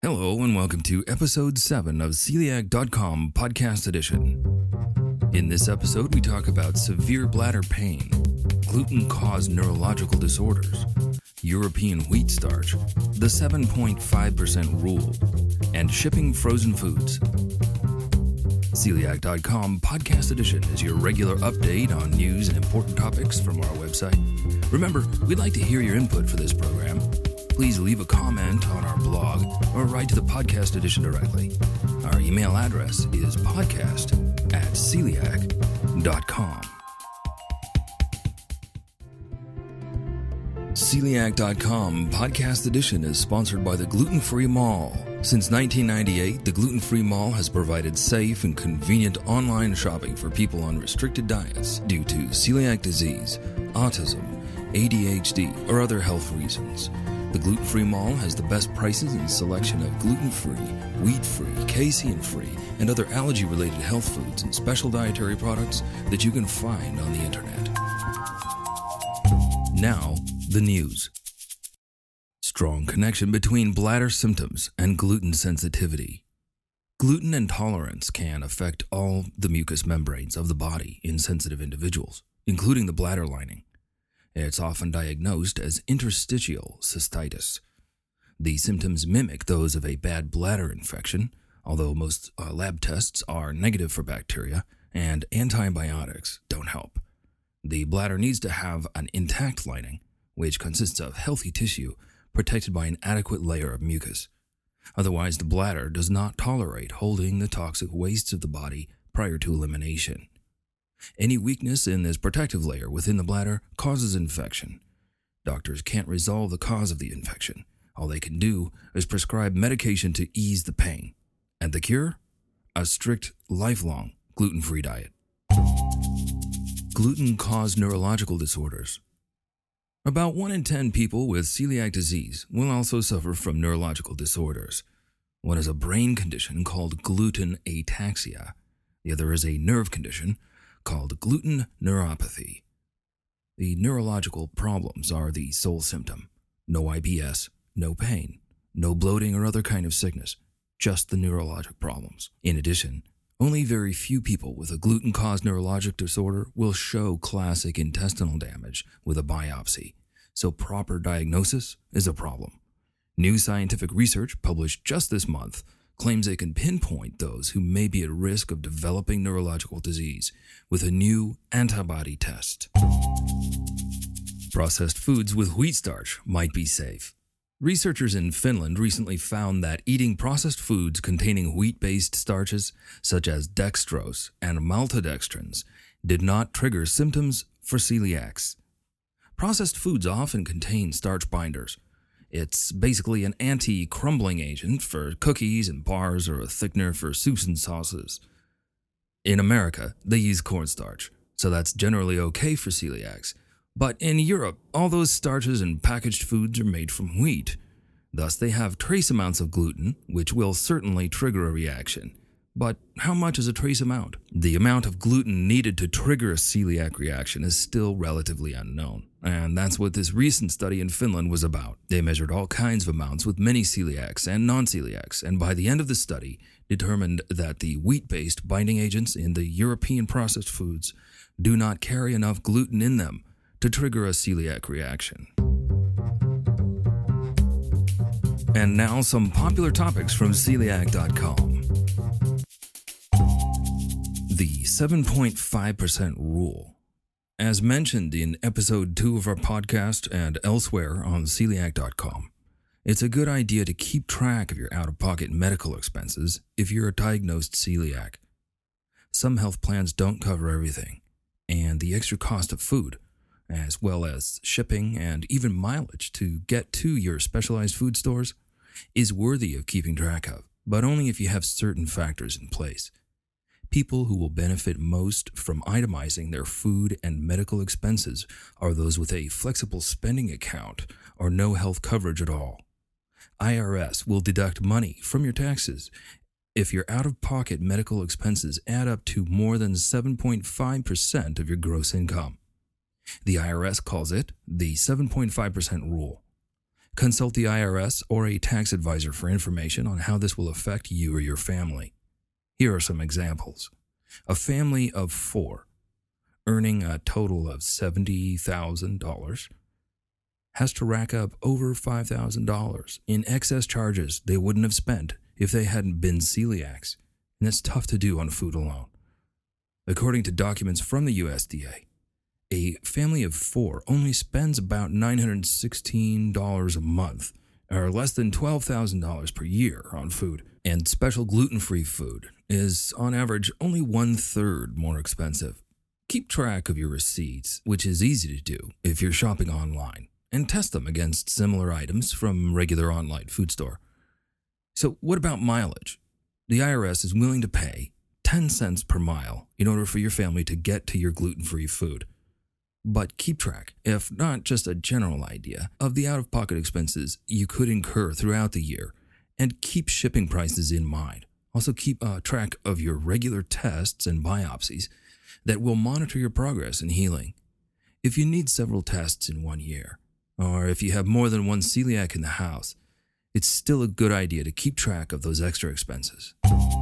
Hello and welcome to episode 7 of Celiac.com Podcast Edition. In this episode, we talk about severe bladder pain, gluten-caused neurological disorders, European wheat starch, the 7.5% rule, and shipping frozen foods. Celiac.com Podcast Edition is your regular update on news and important topics from our website. Remember, we'd like to hear your input for this program. Please leave a comment on our blog or write to the Podcast Edition directly. Our email address is podcast@celiac.com. Celiac.com Podcast Edition is sponsored by the Gluten-Free Mall. Since 1998, the Gluten-Free Mall has provided safe and convenient online shopping for people on restricted diets due to celiac disease, autism, ADHD, or other health reasons. The Gluten-Free Mall has the best prices and selection of gluten-free, wheat-free, casein-free, and other allergy-related health foods and special dietary products that you can find on the internet. Now, the news. Strong connection between bladder symptoms and gluten sensitivity. Gluten intolerance can affect all the mucous membranes of the body in sensitive individuals, including the bladder lining. It's often diagnosed as interstitial cystitis. The symptoms mimic those of a bad bladder infection, although most lab tests are negative for bacteria, and antibiotics don't help. The bladder needs to have an intact lining, which consists of healthy tissue protected by an adequate layer of mucus. Otherwise, the bladder does not tolerate holding the toxic wastes of the body prior to elimination. Any weakness in this protective layer within the bladder causes infection. Doctors can't resolve the cause of the infection. All they can do is prescribe medication to ease the pain. And the cure? A strict, lifelong, gluten-free diet. Gluten-caused neurological disorders. About 1 in 10 people with celiac disease will also suffer from neurological disorders. One is a brain condition called gluten ataxia. The other is a nerve condition called gluten neuropathy. The neurological problems are the sole symptom. No IBS, no pain, no bloating or other kind of sickness, just the neurologic problems. In addition, only very few people with a gluten-caused neurologic disorder will show classic intestinal damage with a biopsy, so proper diagnosis is a problem. New scientific research published just this month claims it can pinpoint those who may be at risk of developing neurological disease with a new antibody test. Processed foods with wheat starch might be safe. Researchers in Finland recently found that eating processed foods containing wheat-based starches such as dextrose and maltodextrins did not trigger symptoms for celiacs. Processed foods often contain starch binders. It's basically an anti-crumbling agent for cookies and bars or a thickener for soups and sauces. In America, they use cornstarch, so that's generally okay for celiacs. But in Europe, all those starches and packaged foods are made from wheat. Thus, they have trace amounts of gluten, which will certainly trigger a reaction. But how much is a trace amount? The amount of gluten needed to trigger a celiac reaction is still relatively unknown. And that's what this recent study in Finland was about. They measured all kinds of amounts with many celiacs and non-celiacs, and by the end of the study, determined that the wheat-based binding agents in the European processed foods do not carry enough gluten in them to trigger a celiac reaction. And now some popular topics from Celiac.com. The 7.5% rule. As mentioned in episode 2 of our podcast and elsewhere on Celiac.com, it's a good idea to keep track of your out-of-pocket medical expenses if you're a diagnosed celiac. Some health plans don't cover everything, and the extra cost of food, as well as shipping and even mileage to get to your specialized food stores, is worthy of keeping track of, but only if you have certain factors in place. People who will benefit most from itemizing their food and medical expenses are those with a flexible spending account or no health coverage at all. IRS will deduct money from your taxes if your out-of-pocket medical expenses add up to more than 7.5% of your gross income. The IRS calls it the 7.5% rule. Consult the IRS or a tax advisor for information on how this will affect you or your family. Here are some examples. A family of 4, earning a total of $70,000, has to rack up over $5,000 in excess charges they wouldn't have spent if they hadn't been celiacs, and that's tough to do on food alone. According to documents from the USDA, a family of 4 only spends about $916 a month, or less than $12,000 per year on food, and special gluten-free food is, on average, only 1/3 more expensive. Keep track of your receipts, which is easy to do if you're shopping online, and test them against similar items from regular online food store. So what about mileage? The IRS is willing to pay 10 cents per mile in order for your family to get to your gluten-free food. But keep track, if not just a general idea, of the out-of-pocket expenses you could incur throughout the year, and keep shipping prices in mind. Also keep track of your regular tests and biopsies that will monitor your progress in healing. If you need several tests in 1 year, or if you have more than one celiac in the house, it's still a good idea to keep track of those extra expenses.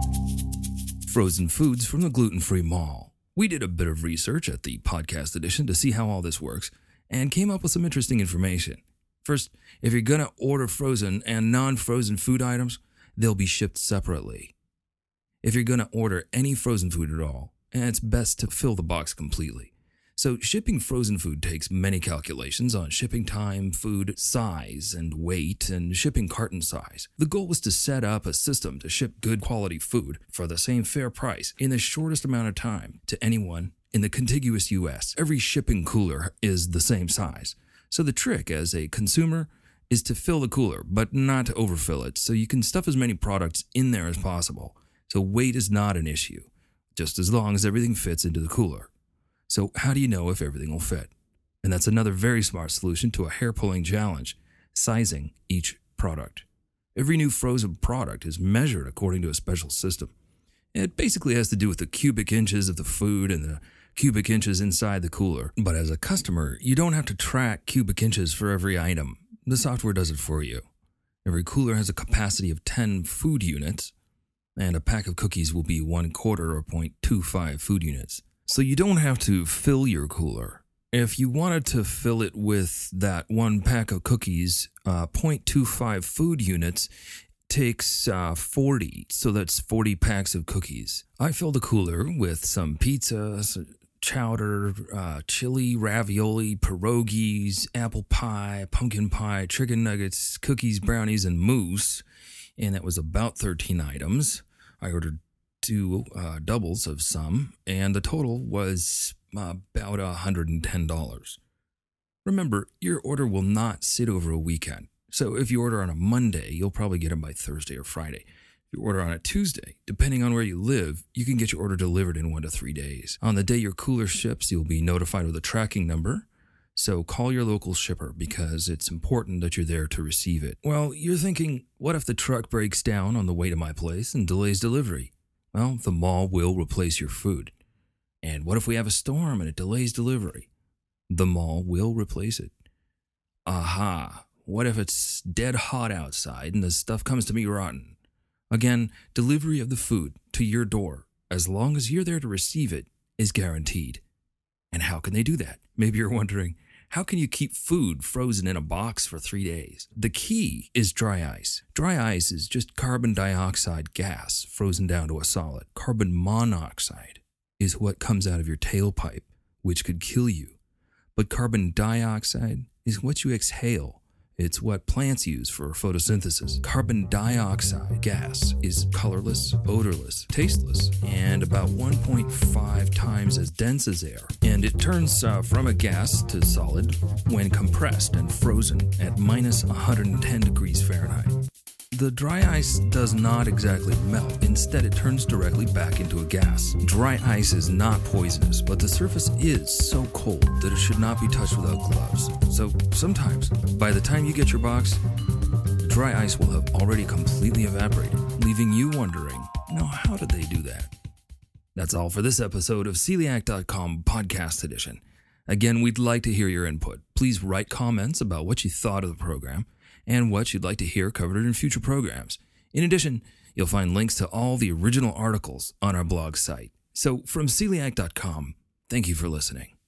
Frozen foods from the Gluten-Free Mall. We did a bit of research at the podcast edition to see how all this works and came up with some interesting information. First, if you're going to order frozen and non-frozen food items, they'll be shipped separately. If you're going to order any frozen food at all, it's best to fill the box completely. So shipping frozen food takes many calculations on shipping time, food size and weight, and shipping carton size. The goal was to set up a system to ship good quality food for the same fair price in the shortest amount of time to anyone in the contiguous US. Every shipping cooler is the same size. So the trick as a consumer is to fill the cooler, but not to overfill it, so you can stuff as many products in there as possible. So weight is not an issue, just as long as everything fits into the cooler. So how do you know if everything will fit? And that's another very smart solution to a hair-pulling challenge, sizing each product. Every new frozen product is measured according to a special system. It basically has to do with the cubic inches of the food and the cubic inches inside the cooler. But as a customer, you don't have to track cubic inches for every item. The software does it for you. Every cooler has a capacity of 10 food units, and a pack of cookies will be 1/4 or 0.25 food units. So you don't have to fill your cooler. If you wanted to fill it with that 1 pack of cookies, 0.25 food units takes 40, so that's 40 packs of cookies. I fill the cooler with some pizza, chowder, chili, ravioli, pierogies, apple pie, pumpkin pie, chicken nuggets, cookies, brownies, and mousse, and that was about 13 items. I ordered 2 doubles of some, and the total was about $110. Remember, your order will not sit over a weekend. So if you order on a Monday, you'll probably get it by Thursday or Friday. If you order on a Tuesday, depending on where you live, you can get your order delivered in 1 to 3 days. On the day your cooler ships, you'll be notified with a tracking number. So call your local shipper because it's important that you're there to receive it. Well, you're thinking, what if the truck breaks down on the way to my place and delays delivery? Well, the mall will replace your food. And what if we have a storm and it delays delivery? The mall will replace it. Aha! What if it's dead hot outside and the stuff comes to me rotten? Again, delivery of the food to your door, as long as you're there to receive it, is guaranteed. And how can they do that? Maybe you're wondering, how can you keep food frozen in a box for 3 days? The key is dry ice. Dry ice is just carbon dioxide gas frozen down to a solid. Carbon monoxide is what comes out of your tailpipe, which could kill you. But carbon dioxide is what you exhale. It's what plants use for photosynthesis. Carbon dioxide gas is colorless, odorless, tasteless, and about 1.5 times as dense as air. And it turns from a gas to solid when compressed and frozen at minus 110 degrees Fahrenheit. The dry ice does not exactly melt. Instead, it turns directly back into a gas. Dry ice is not poisonous, but the surface is so cold that it should not be touched without gloves. So sometimes, by the time you get your box, dry ice will have already completely evaporated, leaving you wondering, how did they do that? That's all for this episode of Celiac.com Podcast Edition. Again, we'd like to hear your input. Please write comments about what you thought of the program, and what you'd like to hear covered in future programs. In addition, you'll find links to all the original articles on our blog site. So from celiac.com, thank you for listening.